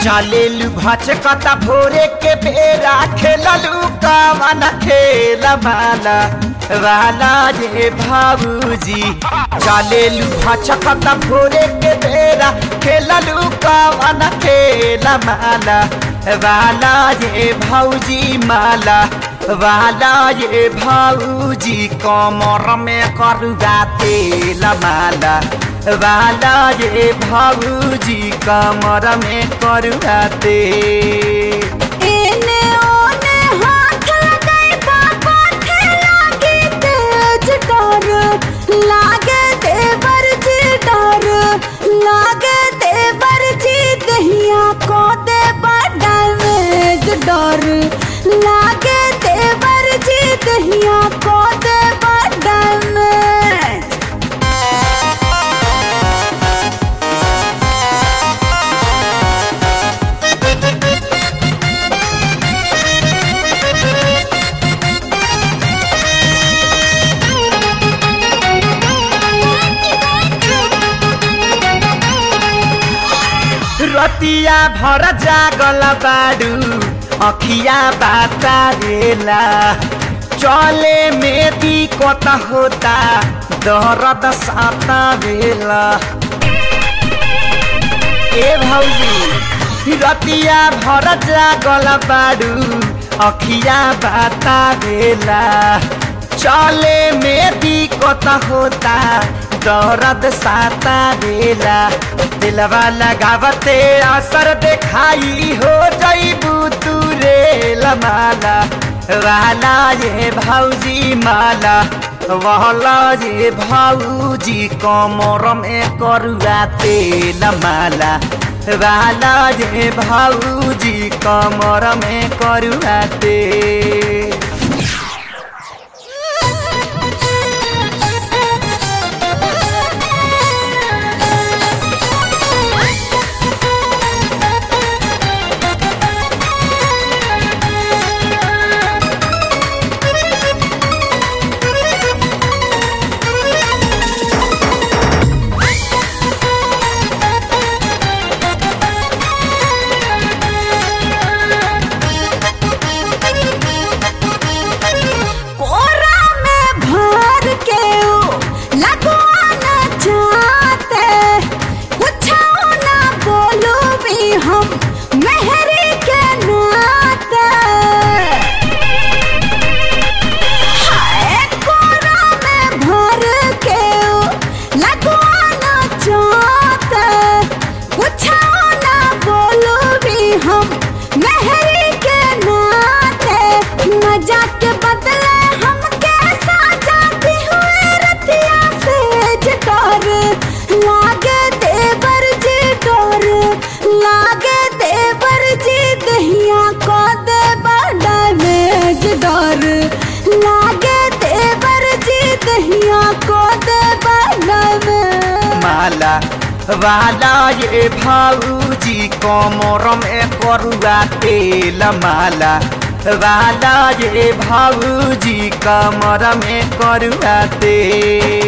चलेलू भचकता भोरे के बेरा खेललू कवन खेल माला वाला ये भाऊजी। चलेलू भचकता भोरे के बेरा खेललू कवन खेल माला वाला ये भाऊजी माला वाला ये भाऊजी। कमर में करुआ तेल माला वाला ये भाऊजी कमर में करुआ तेल। एने ओने हाथ लगाई बाबा थे लागे तेज डर लागे देवर जी डर लागे देवर जी दहिया को दे डैमेज डर लागे देवर जी दहिया को दे डैमेज। रतिया भर जागल बाडू अखिया बातारेला चले में दिक्कत होता दर्द साता बेला। ए भौजी रतिया भर जागल बाडू अखिया बातारेला चले में दिक्कत होता दर्द साता बेला। दिलवा लगावते असर देखाई हो जईबू तू रेल माला वाला ये भाऊजी माला वाला ये भाऊजी कमर में करुआ तेल माला वाला ये भाऊजी कमर में करुआ तेल। माला वाला ये भाऊजी कमर में करुआ तेल माला वाला ये भाऊजी कमर में करुआ तेल।